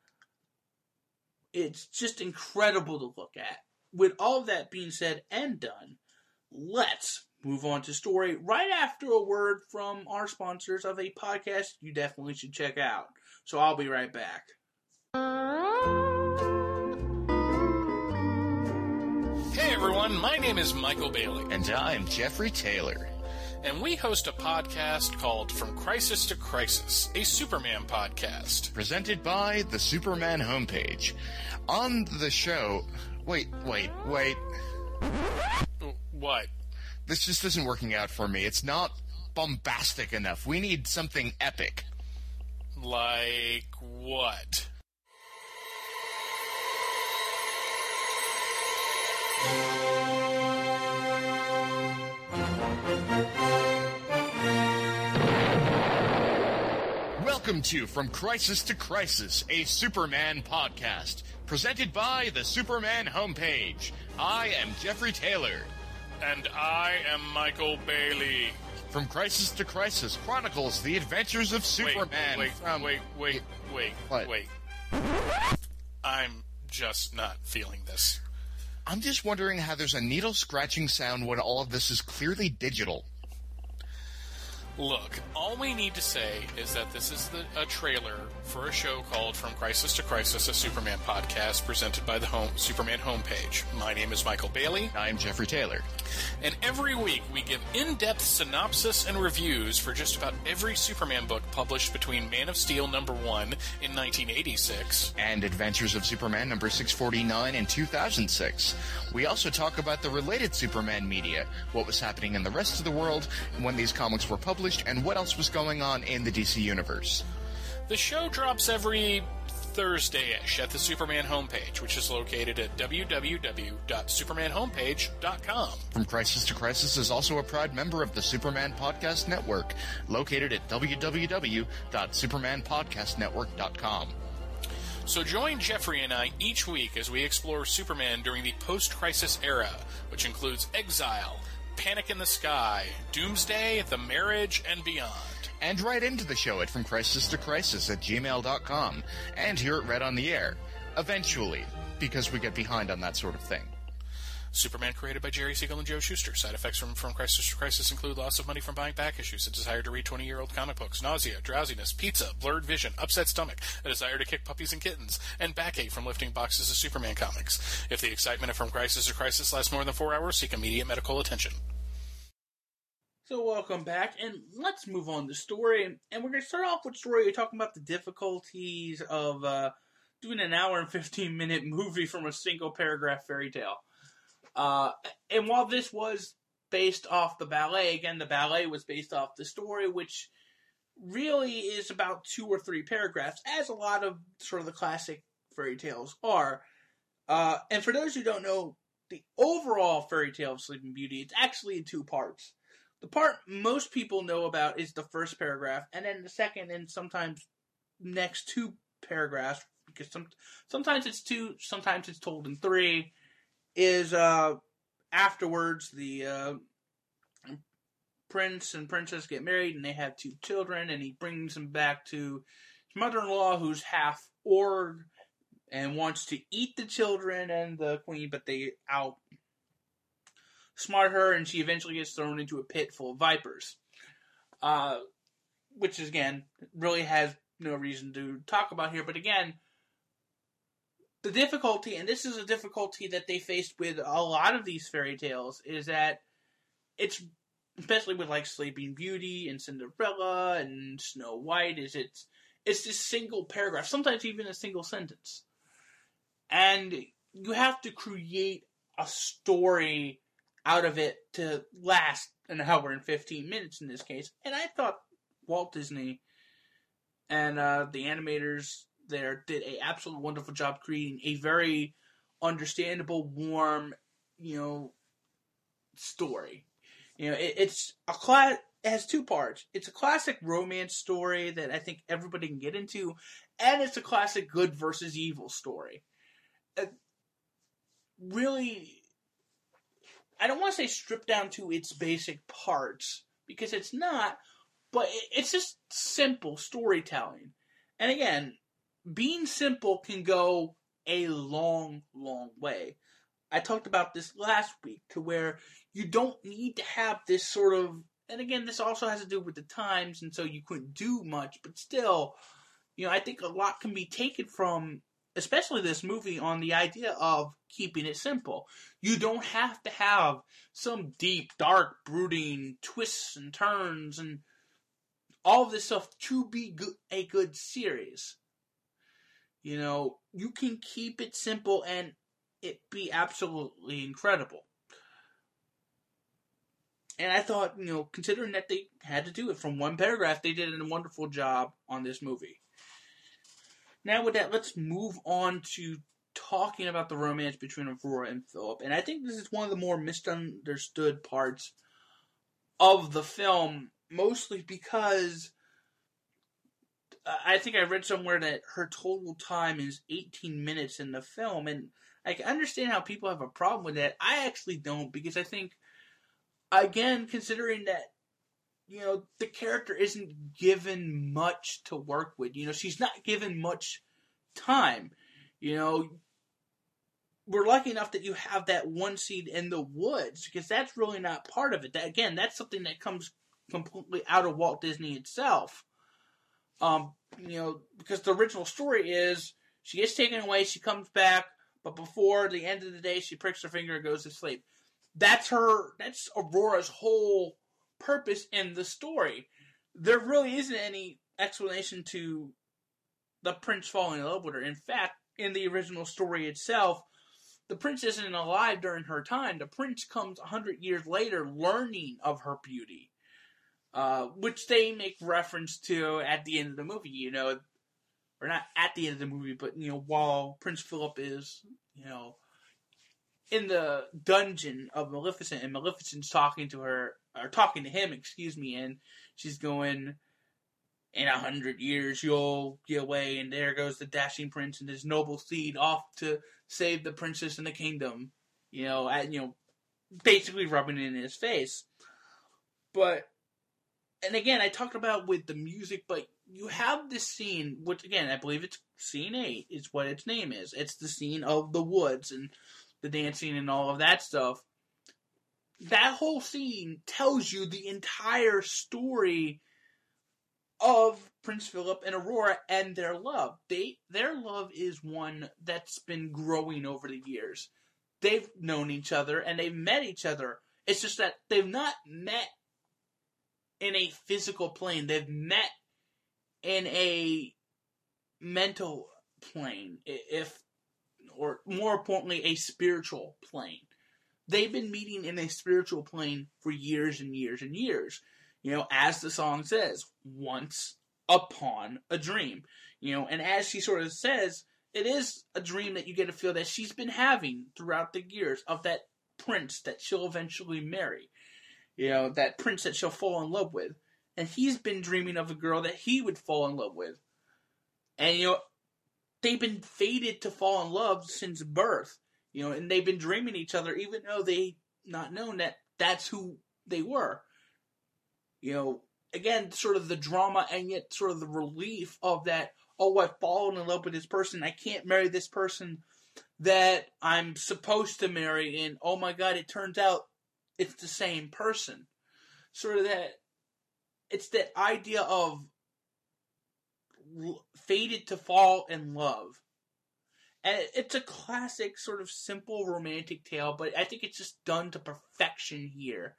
It's just incredible to look at. With all of that being said and done, let's move on to story right after a word from our sponsors of a podcast you definitely should check out. So I'll be right back. Hey everyone, my name is Michael Bailey. And I'm Jeffrey Taylor. And we host a podcast called From Crisis to Crisis, a Superman podcast. Presented by the Superman homepage. On the show... Wait. What? This just isn't working out for me. It's not bombastic enough. We need something epic. Like what? Welcome to From Crisis to Crisis, a Superman podcast, presented by the Superman homepage. I am Jeffrey Taylor. And I am Michael Bailey. From Crisis to Crisis chronicles the adventures of Superman. Wait. What? I'm just not feeling this. I'm just wondering how there's a needle scratching sound when all of this is clearly digital. Look, all we need to say is that this is a trailer for a show called From Crisis to Crisis, a Superman podcast presented by the Superman homepage. My name is Michael Bailey. I'm Jeffrey Taylor. And every week we give in-depth synopsis and reviews for just about every Superman book published between Man of Steel #1 in 1986 and Adventures of Superman #649 in 2006. We also talk about the related Superman media, what was happening in the rest of the world when these comics were published, and what else was going on in the DC Universe. The show drops every Thursday-ish at the Superman homepage, which is located at www.supermanhomepage.com. From Crisis to Crisis is also a proud member of the Superman Podcast Network, located at www.supermanpodcastnetwork.com. So join Jeffrey and I each week as we explore Superman during the post-crisis era, which includes Exile, Panic in the Sky, Doomsday, The Marriage, and beyond. And write into the show at FromCrisisToCrisis@gmail.com and hear it read on the air. Eventually, because we get behind on that sort of thing. Superman created by Jerry Siegel and Joe Shuster. Side effects from Crisis to Crisis include loss of money from buying back issues, a desire to read 20-year-old comic books, nausea, drowsiness, pizza, blurred vision, upset stomach, a desire to kick puppies and kittens, and backache from lifting boxes of Superman comics. If the excitement of From Crisis to Crisis lasts more than 4 hours, seek immediate medical attention. So welcome back, and let's move on to story. And we're going to start off with story. We're talking about the difficulties of doing an hour and 15-minute movie from a single paragraph fairy tale. And while this was based off the ballet, again, the ballet was based off the story, which really is about 2 or 3 paragraphs, as a lot of sort of the classic fairy tales are. And for those who don't know, the overall fairy tale of Sleeping Beauty, it's actually in 2 parts. The part most people know about is the first paragraph, and then the second and sometimes next 2 paragraphs, because sometimes it's 2, sometimes it's told in 3, is afterwards the prince and princess get married and they have 2 children, and he brings them back to his mother-in-law, who's half orc and wants to eat the children and the queen, but they outsmart her, and she eventually gets thrown into a pit full of vipers, which is, again, really has no reason to talk about here. But again, the difficulty, and this is a difficulty that they faced with a lot of these fairy tales, is that it's, especially with like Sleeping Beauty and Cinderella and Snow White, is it's this single paragraph, sometimes even a single sentence. And you have to create a story out of it to last an hour and 15 minutes in this case. And I thought Walt Disney and the animators there did an absolutely wonderful job creating a very understandable, warm, story. It has 2 parts. It's a classic romance story that I think everybody can get into, and it's a classic good versus evil story. Really, I don't want to say stripped down to its basic parts, because it's not, but it's just simple storytelling. And again, being simple can go a long, long way. I talked about this last week, to where you don't need to have this sort of, and again, this also has to do with the times, and so you couldn't do much, but still, I think a lot can be taken from, especially this movie, on the idea of keeping it simple. You don't have to have some deep, dark, brooding twists and turns and all of this stuff to be a good series. You can keep it simple and it be absolutely incredible. And I thought, considering that they had to do it from 1 paragraph, they did a wonderful job on this movie. Now with that, let's move on to talking about the romance between Aurora and Philip. And I think this is one of the more misunderstood parts of the film, mostly because I think I read somewhere that her total time is 18 minutes in the film, and I can understand how people have a problem with that. I actually don't, because I think, again, considering that, the character isn't given much to work with. She's not given much time. We're lucky enough that you have that one scene in the woods, because that's really not part of it. That's something that comes completely out of Walt Disney itself. Because the original story is she gets taken away, she comes back, but before the end of the day, she pricks her finger and goes to sleep. That's Aurora's whole purpose in the story. There really isn't any explanation to the prince falling in love with her. In fact, in the original story itself, the prince isn't alive during her time. The prince comes 100 years later learning of her beauty. Which they make reference to at the end of the movie, or not at the end of the movie, but, while Prince Philip is, in the dungeon of Maleficent, and Maleficent's talking to him, and she's going, in 100 years you'll get away, and there goes the dashing prince and his noble steed off to save the princess and the kingdom, basically rubbing it in his face. But, and again, I talked about with the music, but you have this scene, which again, I believe it's scene 8, is what its name is. It's the scene of the woods and the dancing and all of that stuff. That whole scene tells you the entire story of Prince Philip and Aurora and their love. Their love is one that's been growing over the years. They've known each other and they've met each other. It's just that they've not met in a physical plane. They've met in a mental plane, or more importantly, a spiritual plane. They've been meeting in a spiritual plane for years and years and years. As the song says, once upon a dream. And as she sort of says, it is a dream that you get to feel that she's been having throughout the years of that prince that she'll eventually marry. That prince that she'll fall in love with. And he's been dreaming of a girl that he would fall in love with. And, they've been fated to fall in love since birth. And they've been dreaming each other even though they not known that that's who they were. Again, sort of the drama and yet sort of the relief of that, I've fallen in love with this person. I can't marry this person that I'm supposed to marry. And, oh my God, it turns out it's the same person. Sort of that, it's that idea of fated to fall in love. And it's a classic sort of simple romantic tale, but I think it's just done to perfection here.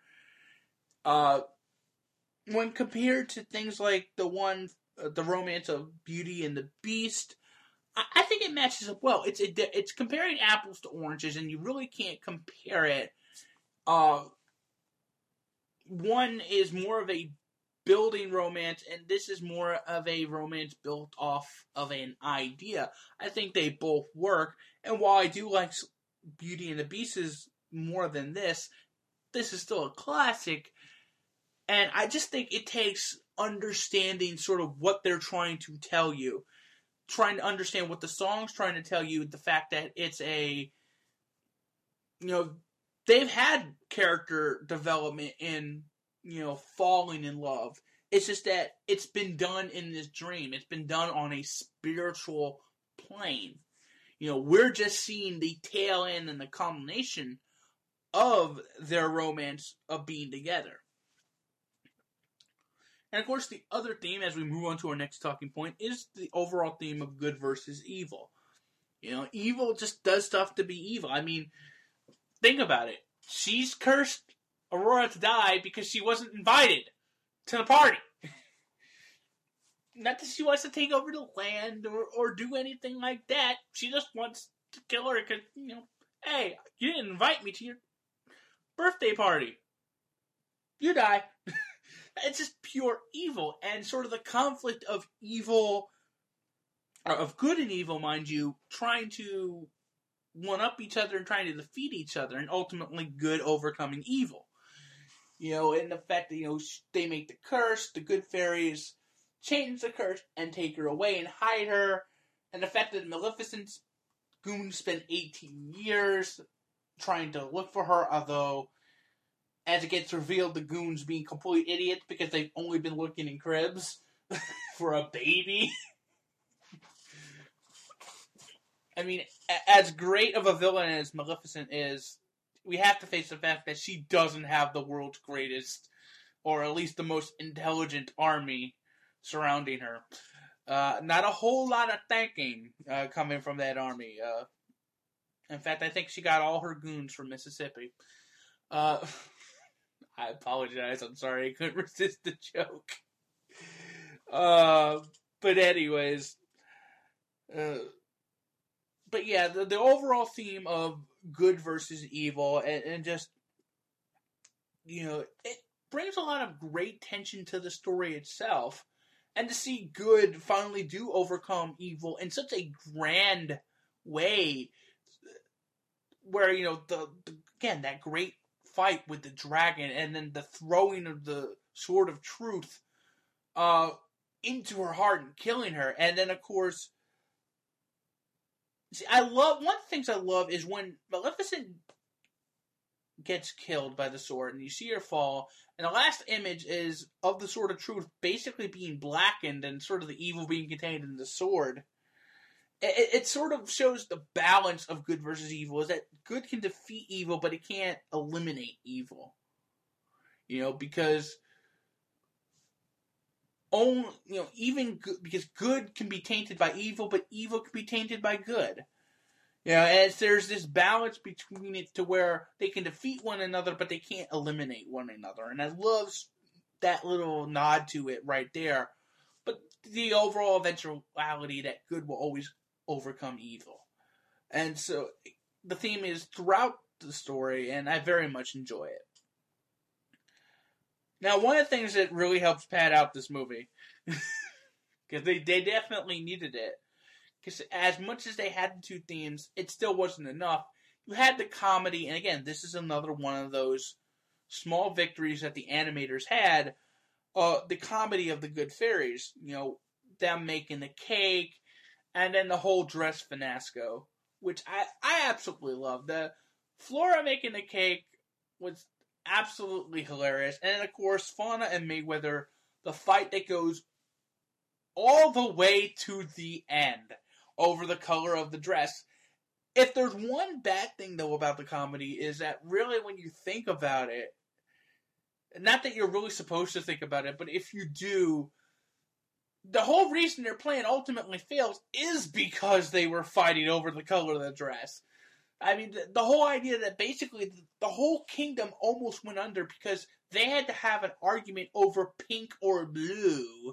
When compared to things like the romance of Beauty and the Beast, I think it matches up well. It's comparing apples to oranges, and you really can't compare it. One is more of a building romance, and this is more of a romance built off of an idea. I think they both work, and while I do like Beauty and the Beast is more than this is still a classic, and I just think it takes understanding sort of what they're trying to tell you, trying to understand what the song's trying to tell you, the fact that it's they've had character development in, falling in love. It's just that it's been done in this dream. It's been done on a spiritual plane. We're just seeing the tail end and the culmination of their romance of being together. And of course, the other theme, as we move on to our next talking point, is the overall theme of good versus evil. Evil just does stuff to be evil. I mean, think about it. She's cursed Aurora to die because she wasn't invited to the party. Not that she wants to take over the land or do anything like that. She just wants to kill her because, hey, you didn't invite me to your birthday party. You die. It's just pure evil. And sort of the conflict of evil, of good and evil, mind you, trying to one-up each other and trying to defeat each other, and ultimately good overcoming evil. And the fact that, they make the curse, the good fairies change the curse and take her away and hide her, and the fact that Maleficent's goons spend 18 years trying to look for her, although, as it gets revealed, the goons being complete idiots because they've only been looking in cribs for a baby. I mean, as great of a villain as Maleficent is, we have to face the fact that she doesn't have the world's greatest or at least the most intelligent army surrounding her. Not a whole lot of thanking coming from that army. In fact, I think she got all her goons from Mississippi. I apologize. I'm sorry. I couldn't resist the joke. But anyways. But yeah, the overall theme of good versus evil and just, it brings a lot of great tension to the story itself. And to see good finally do overcome evil in such a grand way, where, again, that great fight with the dragon and then the throwing of the sword of truth into her heart and killing her. And then, of course, one of the things I love is when Maleficent gets killed by the sword and you see her fall, and the last image is of the sword of truth basically being blackened and sort of the evil being contained in the sword. It sort of shows the balance of good versus evil, is that good can defeat evil, but it can't eliminate evil. Because because good can be tainted by evil, but evil can be tainted by good. As there's this balance between it to where they can defeat one another, but they can't eliminate one another. And I love that little nod to it right there. But the overall eventuality that good will always overcome evil. And so the theme is throughout the story, and I very much enjoy it. Now, one of the things that really helps pad out this movie, because they definitely needed it, because as much as they had the two themes, it still wasn't enough. You had the comedy, and again, this is another one of those small victories that the animators had. The comedy of the Good Fairies, them making the cake, and then the whole dress finasco, which I absolutely love. The Flora making the cake was absolutely hilarious. And then, of course, Fauna and Mayweather, the fight that goes all the way to the end over the color of the dress. If there's one bad thing, though, about the comedy, is that really when you think about it, not that you're really supposed to think about it, but if you do, the whole reason they're playing ultimately fails is because they were fighting over the color of the dress. I mean, the whole idea that basically the whole kingdom almost went under because they had to have an argument over pink or blue.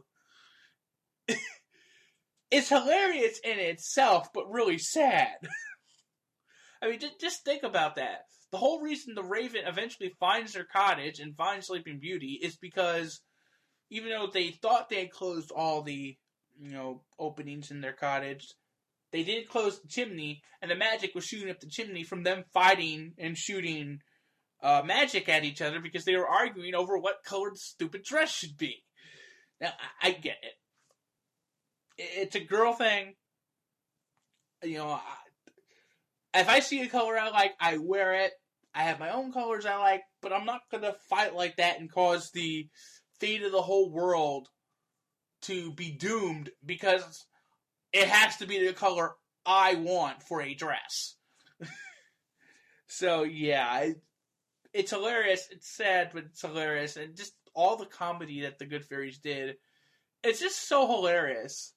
It's hilarious in itself, but really sad. I mean, just think about that. The whole reason the Raven eventually finds their cottage and finds Sleeping Beauty is because even though they thought they had closed all the, openings in their cottage, they didn't close the chimney, and the magic was shooting up the chimney from them fighting and shooting magic at each other because they were arguing over what color the stupid dress should be. Now, I get it. It's a girl thing. If I see a color I like, I wear it. I have my own colors I like, but I'm not going to fight like that and cause the fate of the whole world to be doomed because it has to be the color I want for a dress. So, yeah, it's hilarious. It's sad, but it's hilarious. And just all the comedy that the Good Fairies did, it's just so hilarious.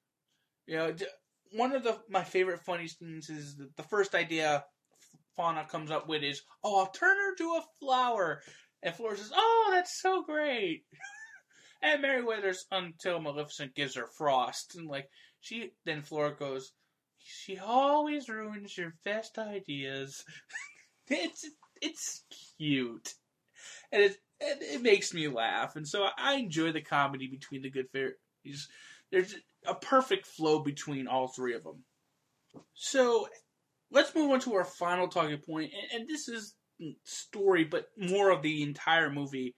One of my favorite funny scenes is the first idea Fauna comes up with is, I'll turn her to a flower. And Flora says, that's so great. And Merryweather's until Maleficent gives her frost. And then Flora goes, she always ruins your best ideas. It's cute. And it makes me laugh. And so I enjoy the comedy between the Good Fairies. There's a perfect flow between all three of them. So let's move on to our final talking point. And this is story, but more of the entire movie.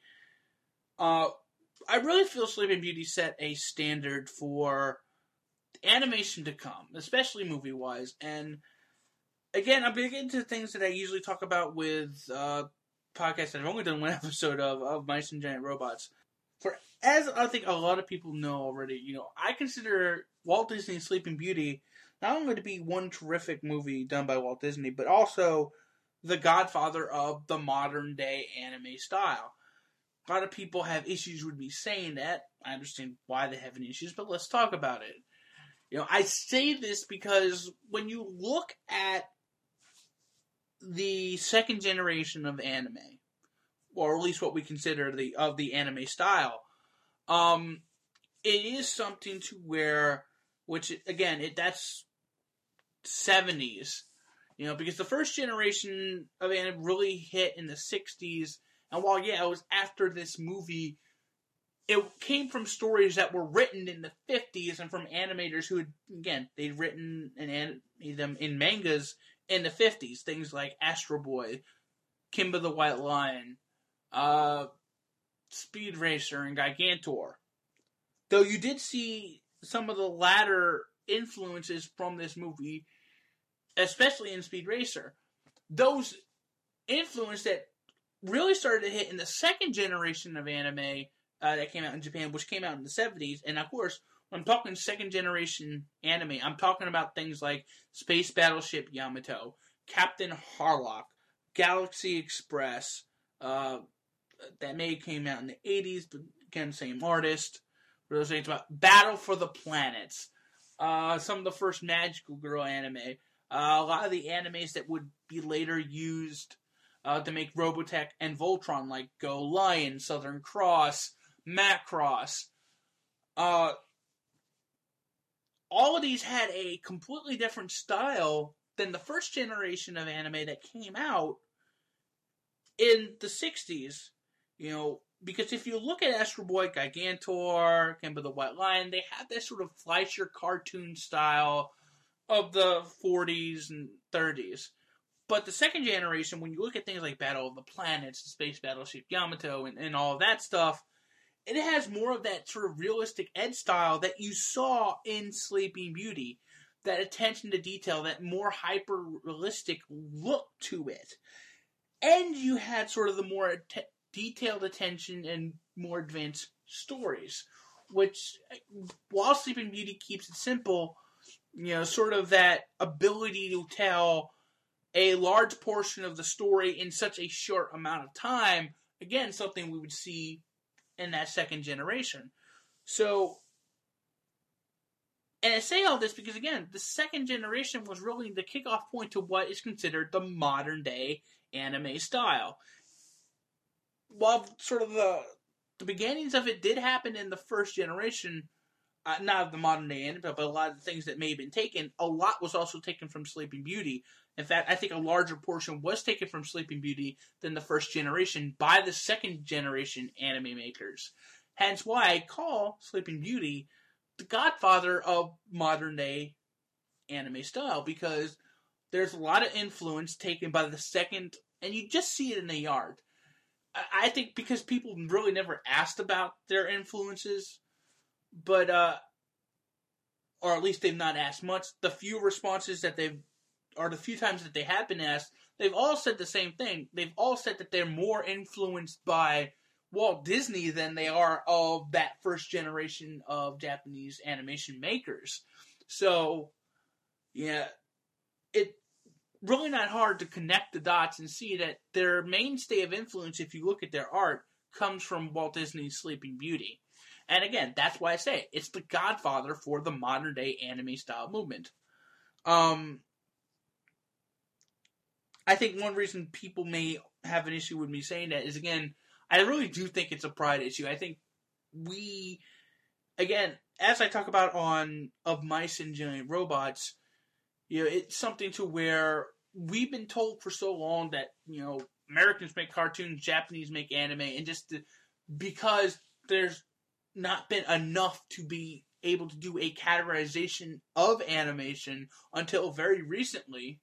I really feel Sleeping Beauty set a standard for animation to come, especially movie-wise. And again, I'm going to get into things that I usually talk about with podcasts that I've only done one episode of Mice and Giant Robots. As I think a lot of people know already, I consider Walt Disney's Sleeping Beauty not only to be one terrific movie done by Walt Disney, but also the godfather of the modern day anime style. a lot of people have issues with me saying that. I understand why they have any issues, but let's talk about it. I say this because when you look at the second generation of anime, or at least what we consider the anime style, it is something to where, which again, that's 70s, because the first generation of anime really hit in the 60s, and while it was after this movie, it came from stories that were written in the 50s and from animators who they'd written and animated them in mangas in the 50s. Things like Astro Boy, Kimba the White Lion, Speed Racer, and Gigantor. Though you did see some of the latter influences from this movie, especially in Speed Racer. Those influences that really started to hit in the second generation of anime that came out in Japan, which came out in the 70s. And of course, when I'm talking second generation anime, I'm talking about things like Space Battleship Yamato, Captain Harlock, Galaxy Express, that may have came out in the 80s, but again, same artist. For those things about Battle for the Planets, some of the first Magical Girl anime, a lot of the animes that would be later used to make Robotech and Voltron, like Go Lion, Southern Cross, Macross. All of these had a completely different style than the first generation of anime that came out in the 60s. Because if you look at Astro Boy, Gigantor, Kimba the White Lion, they have this sort of Fleischer cartoon style of the 40s and 30s. But the second generation, when you look at things like Battle of the Planets, Space Battleship Yamato, and all of that stuff, it has more of that sort of realistic edge style that you saw in Sleeping Beauty. That attention to detail, that more hyper-realistic look to it. And you had sort of the more detailed attention and more advanced stories. Which, while Sleeping Beauty keeps it simple, sort of that ability to tell a large portion of the story in such a short amount of time, again, something we would see in that second generation. So, and I say all this because, again, the second generation was really the kickoff point to what is considered the modern day anime style. While sort of the beginnings of it did happen in the first generation, not of the modern day anime, but a lot of the things that may have been taken, a lot was also taken from Sleeping Beauty. In fact, I think a larger portion was taken from Sleeping Beauty than the first generation by the second generation anime makers. Hence why I call Sleeping Beauty the godfather of modern day anime style, because there's a lot of influence taken by the second, and you just see it in the yard. I think because people really never asked about their influences, but, or at least they've not asked much. The few responses that or the few times that they have been asked, they've all said the same thing. They've all said that they're more influenced by Walt Disney than they are of that first generation of Japanese animation makers. So, yeah, it's really not hard to connect the dots and see that their mainstay of influence, if you look at their art, comes from Walt Disney's Sleeping Beauty. And again, that's why I say it's the godfather for the modern day anime style movement. I think one reason people may have an issue with me saying that is, again, I really do think it's a pride issue. I think we, again, as I talk about on Of Mice and Giant Robots, it's something to where we've been told for so long that, Americans make cartoons, Japanese make anime, and just because there's not been enough to be able to do a categorization of animation until very recently,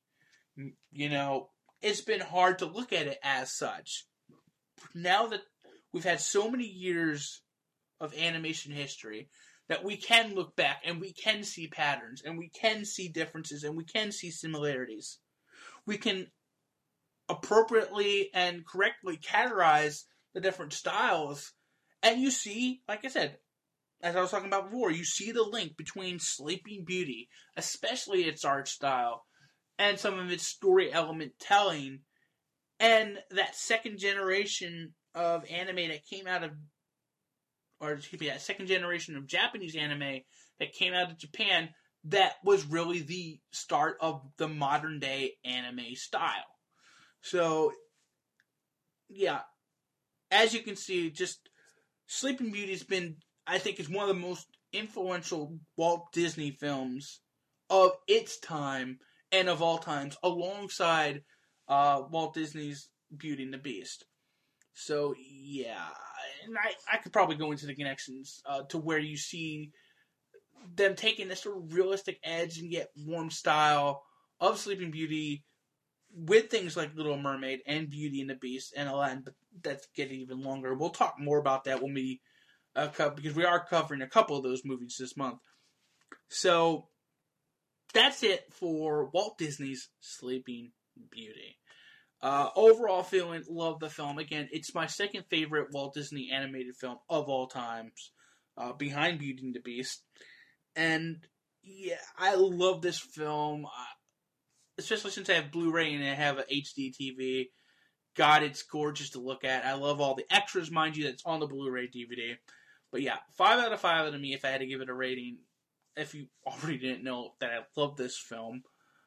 it's been hard to look at it as such. Now that we've had so many years of animation history, that we can look back and we can see patterns and we can see differences and we can see similarities. We can appropriately and correctly categorize the different styles, and you see, like I said, as I was talking about before, you see the link between Sleeping Beauty, especially its art style, and some of its story element telling, and that second generation of anime that came out of, or excuse me, that second generation of Japanese anime that came out of Japan that was really the start of the modern day anime style. So, yeah, as you can see, just Sleeping Beauty has been, I think, is one of the most influential Walt Disney films of its time and of all times, alongside Walt Disney's Beauty and the Beast. So, yeah, and I could probably go into the connections to where you see them taking this sort of realistic edge and yet warm style of Sleeping Beauty with things like Little Mermaid and Beauty and the Beast and Aladdin, but that's getting even longer. We'll talk more about that when we because we are covering a couple of those movies this month. So that's it for Walt Disney's Sleeping Beauty. Overall feeling, love the film. Again, it's my second favorite Walt Disney animated film of all times, behind Beauty and the Beast. And yeah, I love this film, especially since I have Blu-ray and I have an HD TV. God, it's gorgeous to look at. I love all the extras, mind you, that's on the Blu-ray DVD. But yeah, 5 out of 5 out of me if I had to give it a rating, if you already didn't know that I love this film.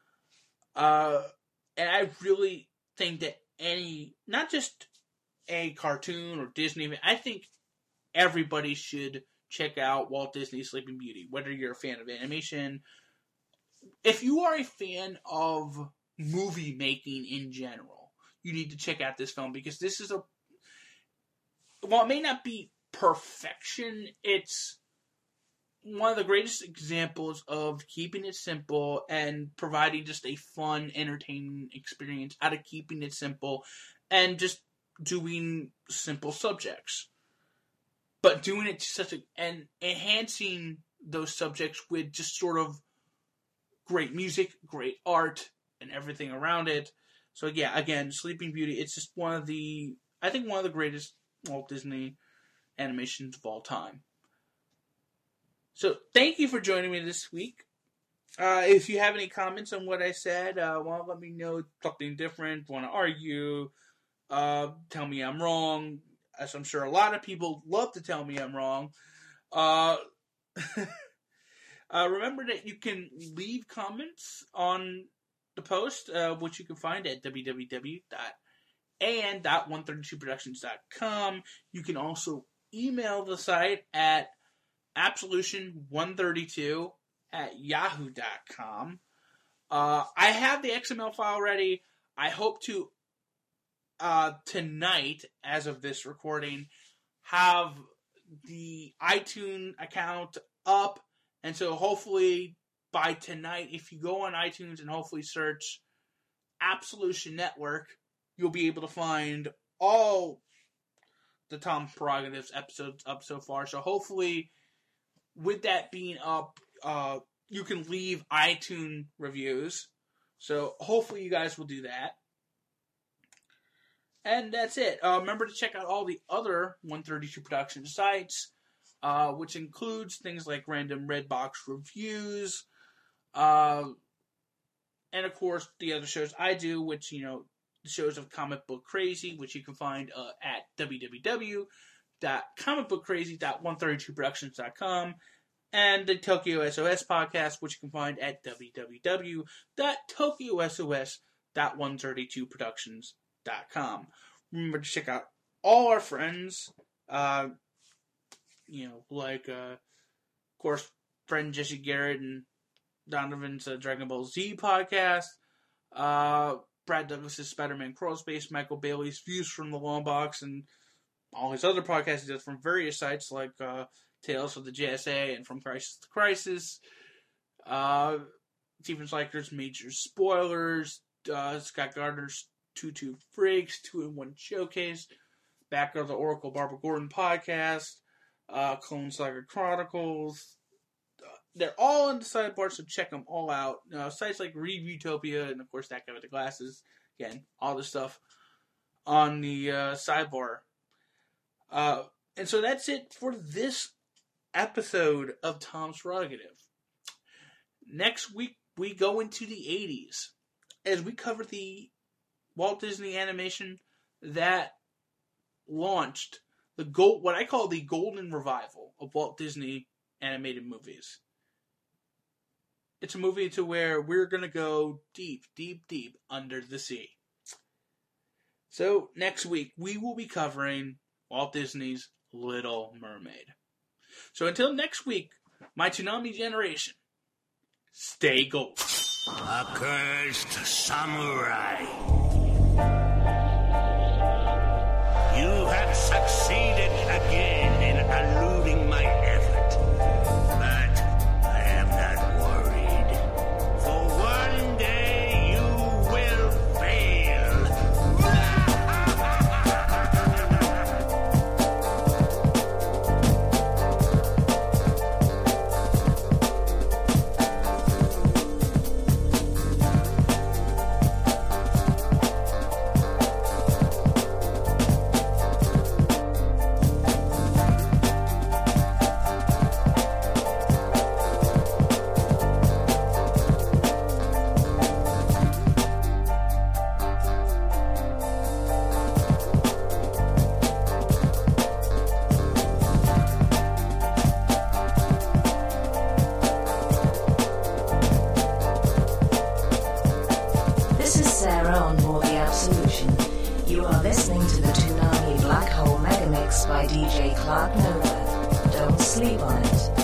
And I really think that not just a cartoon or Disney, I think everybody should check out Walt Disney's Sleeping Beauty, whether you're a fan of animation. If you are a fan of movie making in general, you need to check out this film, because this is while it may not be perfection, it's one of the greatest examples of keeping it simple and providing just a fun, entertaining experience out of keeping it simple and just doing simple subjects. But doing it to and enhancing those subjects with just sort of great music, great art, and everything around it. So yeah, again, Sleeping Beauty, it's just one of the greatest Walt Disney animations of all time. So thank you for joining me this week. If you have any comments on what I said, want to let me know something different, want to argue, tell me I'm wrong, as I'm sure a lot of people love to tell me I'm wrong. Remember that you can leave comments on the post, which you can find at www.an.132productions.com. You can also email the site at absolution132@yahoo.com. I have the XML file ready. I hope to, tonight, as of this recording, have the iTunes account up. And so hopefully by tonight, if you go on iTunes and hopefully search Absolution Network, you'll be able to find all the Tom Prerogatives episodes up so far. So hopefully, with that being up, you can leave iTunes reviews. So hopefully you guys will do that. And that's it. Remember to check out all the other 132 Production sites, which includes things like random Redbox reviews, and of course the other shows I do, which, the shows of Comic Book Crazy, which you can find at www.comicbookcrazy.132productions.com, and the Tokyo SOS podcast, which you can find at www.tokyosos.132productions.com. Remember to check out all our friends, of course, friend Jesse Garrett and Donovan's Dragon Ball Z podcast, Brad Douglas's Spider-Man Crawl Space, Michael Bailey's Views from the Long Box, and all his other podcasts he does from various sites like Tales of the JSA and From Crisis to Crisis, Stephen Sliker's Major Spoilers, Scott Gardner's 2-2 Freaks, 2-in-1 Showcase, Back of the Oracle Barbara Gordon podcast, Clone Saga Chronicles. They're all in the sidebar, so check them all out. Sites like Reviewtopia, and of course that guy with the glasses. Again, all this stuff on the sidebar. And so that's it for this episode of Tom's Prerogative. Next week, we go into the 80s as we cover the Walt Disney animation that launched what I call the golden revival of Walt Disney animated movies. It's a movie to where we're going to go deep, deep, deep under the sea. So next week, we will be covering Walt Disney's Little Mermaid. So until next week, my Toonami generation, stay gold. Accursed samurai. You have succeeded again in eluding my effort. But I am not worried. For one day you will fail. This is Sarah on More The Absolution. You are listening to the Toonami Black Hole Megamix by DJ Clark Nova. Don't sleep on it.